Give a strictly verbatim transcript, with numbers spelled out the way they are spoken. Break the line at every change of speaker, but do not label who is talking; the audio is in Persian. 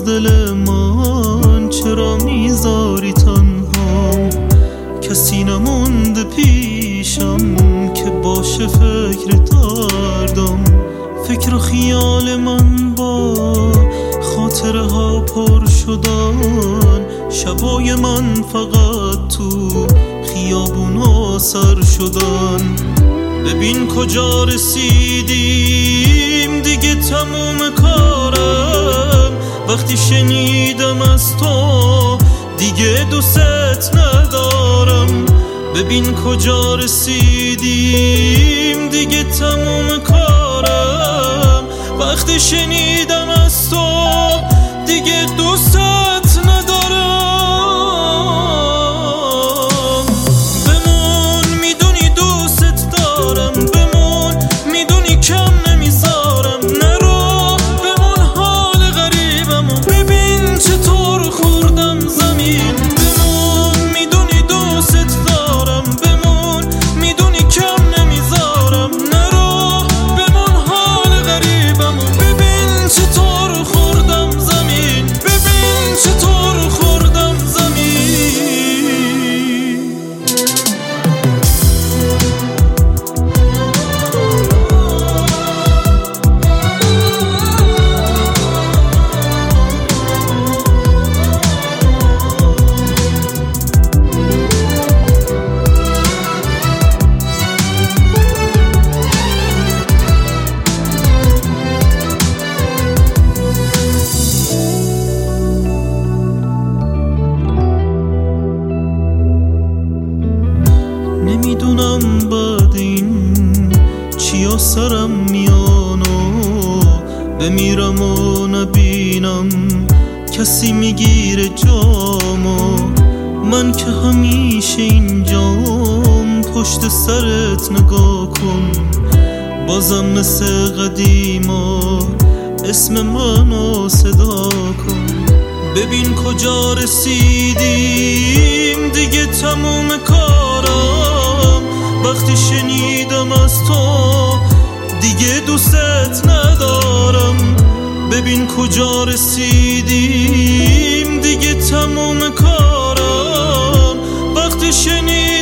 از دل من چرا میذاری تنها؟ کسی نمونده پیشم که باشه فکر دردم. فکر و خیال من با خاطره ها پر شدن. شبای من فقط تو خیابونا سر شدن. ببین کجا رسیدیم، دیگه تموم کارم. وقتی شنیدم از تو دیگه دوست ندارم. ببین کجا رسیدیم، دیگه تموم کارم. وقتی شنیدم از تو دیگه دوست ندارم. بمون میدونی دوست دارم، بمون میدونی کم نمیذارم. نرو بمون حال غریبمو ببین چطور خوردم زمین. بمون میدونی دوست دارم، بمون میدونی کم نمیذارم. نرو بمون حال غریبمو ببین چطور خوردم زمین. ببین چطور خوردم زمین. نمیدونم بعد این چیا سرم میانو بمیرم و نبینم کسی میگیره جامو. من که همیشه اینجام پشت سرت نگاه کن. بازم مثل قدیما اسم منو صدا کن. ببین کجا رسیدیم، دیگه تموم کارم. وقتی شنیدم از تو دیگه دوستت ندارم. ببین کجا رسیدیم، دیگه تموم کارم. وقتی شنیدم